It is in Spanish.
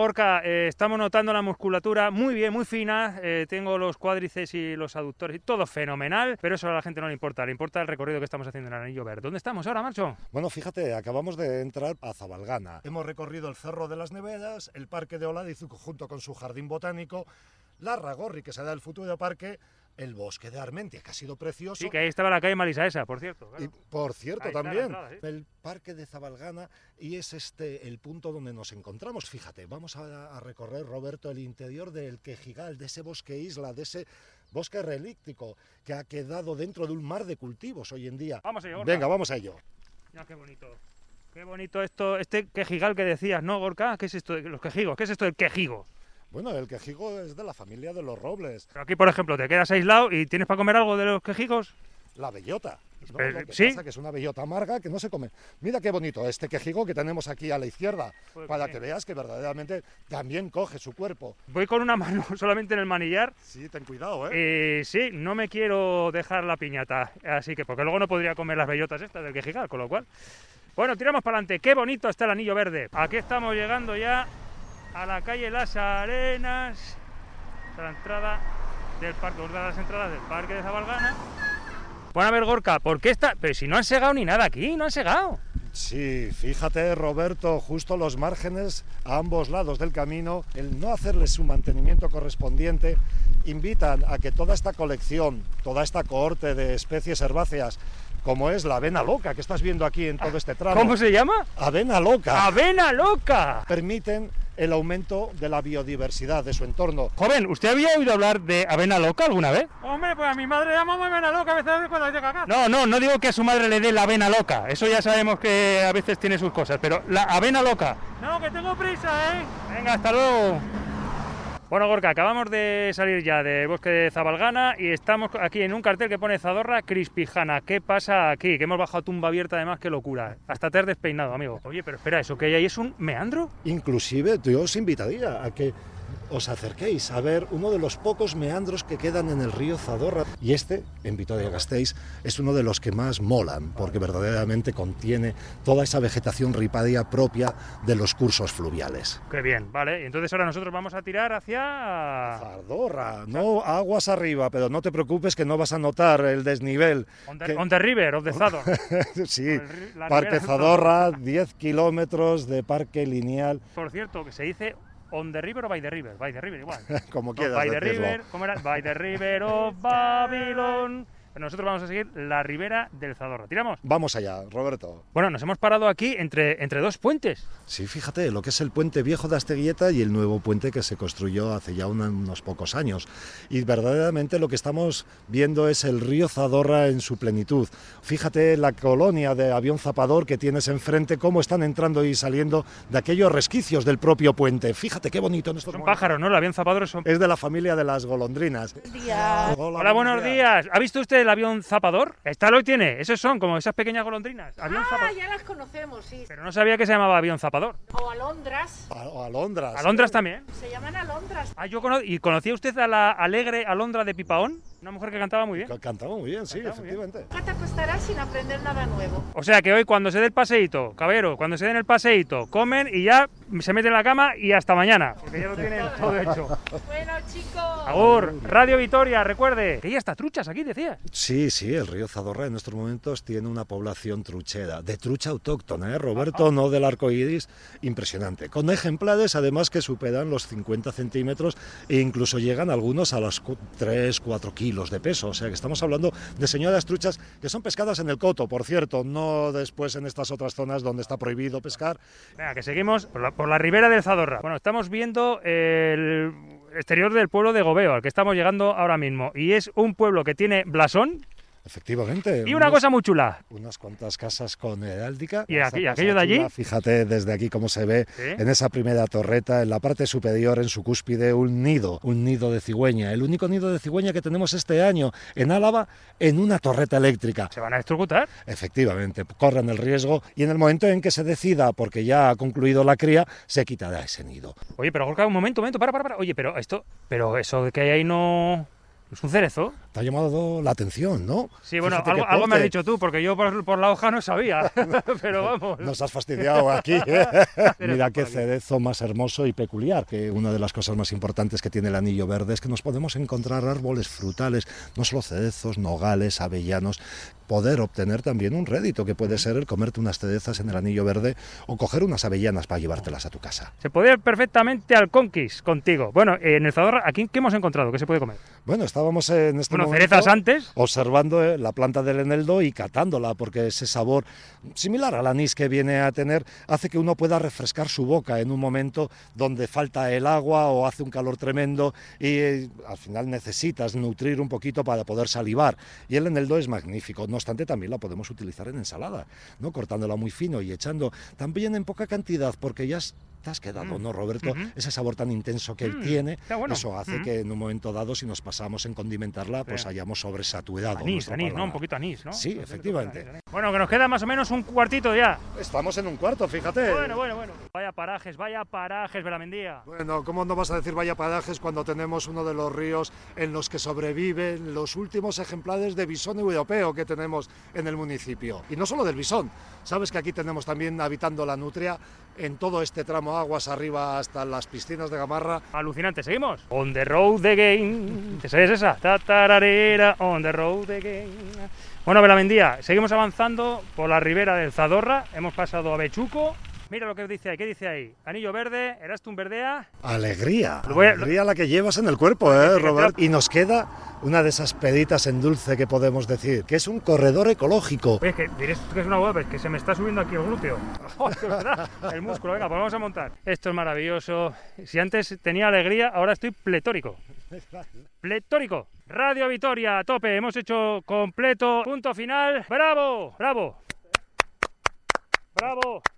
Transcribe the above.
Gorka, estamos notando la musculatura muy bien, muy fina. Tengo los cuádriceps y los aductores y todo fenomenal, pero eso a la gente no le importa el recorrido que estamos haciendo en el Anillo Verde. ¿Dónde estamos ahora, Marcho? Bueno, fíjate, acabamos de entrar a Zabalgana. Hemos recorrido el Cerro de las Nevedas, el Parque de Oladizu junto con su jardín botánico, la Ragorri, que será el futuro parque, el bosque de Armentia, que ha sido precioso. Sí, que ahí estaba la calle Malisaesa, por cierto. Claro. Y por cierto, ahí también, entrada, ¿sí? el parque de Zabalgana, y es el punto donde nos encontramos. Fíjate, vamos a recorrer, Roberto, el interior del Quejigal, de ese bosque isla, de ese bosque relíctico que ha quedado dentro de un mar de cultivos hoy en día. Vamos a ello, Gorka. Venga, vamos a ello. Mira qué bonito. Qué bonito esto, este quejigal que decías, ¿no, Gorka? ¿Qué es esto de los quejigos? ¿Qué es esto del quejigo? Bueno, el quejigo es de la familia de los robles. Pero aquí, por ejemplo, te quedas aislado y tienes para comer algo de los quejigos. La bellota, ¿no? Pero, Lo que ¿sí? pasa que es una bellota amarga que no se come. Mira qué bonito este quejigo que tenemos aquí a la izquierda, Pues para bien. que veas que verdaderamente también coge su cuerpo. Voy con una mano solamente en el manillar. Sí, ten cuidado, ¿eh? Sí, no me quiero dejar la piñata, así que porque luego no podría comer las bellotas estas del quejigal, con lo cual... Bueno, tiramos para adelante. Qué bonito está el Anillo Verde. Aquí estamos llegando ya a la calle Las Arenas, a la entrada del parque, una de las entradas del parque de Zabalgana. Bueno, a ver, Gorka, ¿por qué está...? Pero si no han segado ni nada aquí, no han segado. Sí, fíjate, Roberto, justo los márgenes a ambos lados del camino, el no hacerles su mantenimiento correspondiente, invitan a que toda esta colección, toda esta cohorte de especies herbáceas, como es la avena loca que estás viendo aquí en todo este tramo. ¿Cómo se llama? Avena loca. ¡Avena loca! Permiten el aumento de la biodiversidad de su entorno. Joven, ¿usted había oído hablar de avena loca alguna vez? Hombre, pues a mi madre le llamamos avena loca a veces cuando llega acá. No digo que a su madre le dé la avena loca. Eso ya sabemos que a veces tiene sus cosas, pero la avena loca. No, que tengo prisa, ¿eh? Venga, hasta luego. Bueno, Gorka, acabamos de salir ya del bosque de Zabalgana y estamos aquí en un cartel que pone Zadorra Crispijana. ¿Qué pasa aquí? Que hemos bajado tumba abierta además, qué locura. Hasta te has despeinado, amigo. Oye, pero espera, ¿eso que hay ahí es un meandro? Inclusive yo os invitaría a que os acerquéis a ver uno de los pocos meandros que quedan en el río Zadorra. Y este, en Vitoria-Gasteiz, es uno de los que más molan, porque verdaderamente contiene toda esa vegetación riparia propia de los cursos fluviales. Qué bien, vale. Y entonces ahora nosotros vamos a tirar hacia... Zadorra, no aguas arriba, pero no te preocupes que no vas a notar el desnivel. On the river of the Zador. Sí, La Parque ribera del Zadorra, 10 kilómetros de parque lineal, Por cierto, que se dice on the river o by the river. By the river igual. como No, quieras by the decirlo. river, ¿cómo era? By the river of Babylon. Pero nosotros vamos a seguir la ribera del Zadorra. ¿Tiramos? Vamos allá, Roberto. Bueno, nos hemos parado aquí entre dos puentes. Sí, fíjate, lo que es el puente viejo de Asteguieta y el nuevo puente que se construyó hace ya unos pocos años. Y verdaderamente lo que estamos viendo es el río Zadorra en su plenitud. Fíjate la colonia de avión zapador que tienes enfrente, cómo están entrando y saliendo de aquellos resquicios del propio puente. Fíjate qué bonito en estos Son momentos. pájaros, ¿no? El avión zapador son... Es de la familia de las golondrinas. Hola, buenos días. ¿Ha visto usted el avión zapador? Esta lo tiene. Esos son como esas pequeñas golondrinas. Avión zapador. Ya las conocemos, sí. Pero no sabía que se llamaba avión zapador. O alondras. O alondras. ¿Alondras también? Se llaman alondras. Ah, ¿Y conocía usted a la alegre Alondra de Pipaón? Una mujer que cantaba muy bien. Cantaba muy bien, sí, Cantaba muy bien. efectivamente. Nunca te acostarás sin aprender nada nuevo. O sea que hoy cuando se dé el paseíto, caballero, cuando se den el paseíto, comen y ya se meten en la cama y hasta mañana. Porque ya lo tienen todo hecho. Bueno, chicos. Agur, Radio Vitoria, recuerde. Que ya está truchas aquí, decías. Sí, el río Zadorra en estos momentos tiene una población truchera, de trucha autóctona, Roberto, no del arco iris, impresionante. Con ejemplares además que superan los 50 centímetros e incluso llegan algunos a los 3-4 kilos de peso. O sea que estamos hablando de señoras truchas que son pescadas en el coto, por cierto, no después en estas otras zonas donde está prohibido pescar. Venga, que seguimos por la ribera del Zadorra. Bueno, estamos viendo el exterior del pueblo de Gobeo, al que estamos llegando ahora mismo. Y es un pueblo que tiene blasón Efectivamente. y una cosa muy chula. Unas cuantas casas con heráldica. ¿Y Esta aquello casa de allí? chula, fíjate desde aquí cómo se ve, ¿Sí? en esa primera torreta, en la parte superior, en su cúspide, un nido de cigüeña. El único nido de cigüeña que tenemos este año en Álava, en una torreta eléctrica. ¿Se van a electrocutar? Efectivamente, corren el riesgo y en el momento en que se decida, porque ya ha concluido la cría, se quitará ese nido. Oye, pero Gorka, un momento, para. Oye, pero eso de que hay ahí no ¿Es un cerezo? Te ha llamado la atención, ¿no? Sí, bueno, Fíjate qué algo me has porte. dicho tú, porque yo por la hoja no sabía, pero vamos. Nos has fastidiado aquí, ¿eh? Mira qué por aquí. cerezo más hermoso y peculiar, que una de las cosas más importantes que tiene el anillo verde es que nos podemos encontrar árboles frutales, no solo cerezos, nogales, avellanos, poder obtener también un rédito, que puede ser el comerte unas cerezas en el anillo verde o coger unas avellanas para llevártelas a tu casa. Se puede ir perfectamente al Conquist contigo. Bueno, en el Zadorra, ¿aquí qué hemos encontrado? ¿Qué se puede comer? Bueno, estábamos en este Bueno, momento cerezas antes. observando la planta del eneldo y catándola, porque ese sabor similar al anís que viene a tener hace que uno pueda refrescar su boca en un momento donde falta el agua o hace un calor tremendo y al final necesitas nutrir un poquito para poder salivar. Y el eneldo es magnífico, no obstante también la podemos utilizar en ensalada, ¿no? Cortándola muy fino y echando también en poca cantidad, porque ya te has quedado, ¿no, Roberto? Ese sabor tan intenso que tiene, está bueno. eso hace que en un momento dado, si nos pasamos en condimentarla, pues Sí. hayamos sobresaturado. Anís, nuestro ¿no? Un paladar. poquito anís, ¿no? Sí, efectivamente. Bueno, que nos queda más o menos un cuartito ya. Estamos en un cuarto, fíjate. Bueno. Vaya parajes, Belamendía. Bueno, ¿cómo no vas a decir vaya parajes cuando tenemos uno de los ríos en los que sobreviven los últimos ejemplares de bisón europeo que tenemos en el municipio? Y no solo del bisón, sabes que aquí tenemos también habitando la nutria en todo este tramo aguas arriba hasta las piscinas de Gamarra. Alucinante, ¿seguimos? On the road again. ¿Te sabes esa? Tatararera, on the road again. Bueno, Belamendía, seguimos avanzando por la ribera del Zadorra. Hemos pasado a Bechuco. Mira lo que dice ahí, ¿qué dice ahí? Anillo verde, Erastum verdea. Alegría, Lo voy a- alegría la que llevas en el cuerpo, Robert. Y nos queda una de esas peditas en dulce que podemos decir, que es un corredor ecológico. Oye, es que diréis que es una web, es que se me está subiendo aquí el glúteo. Oh, de verdad, el músculo, venga, pues vamos a montar. Esto es maravilloso. Si antes tenía alegría, ahora estoy pletórico. Pletórico. Radio Vitoria, a tope, hemos hecho completo, punto final. ¡Bravo! ¡Bravo! ¡Bravo!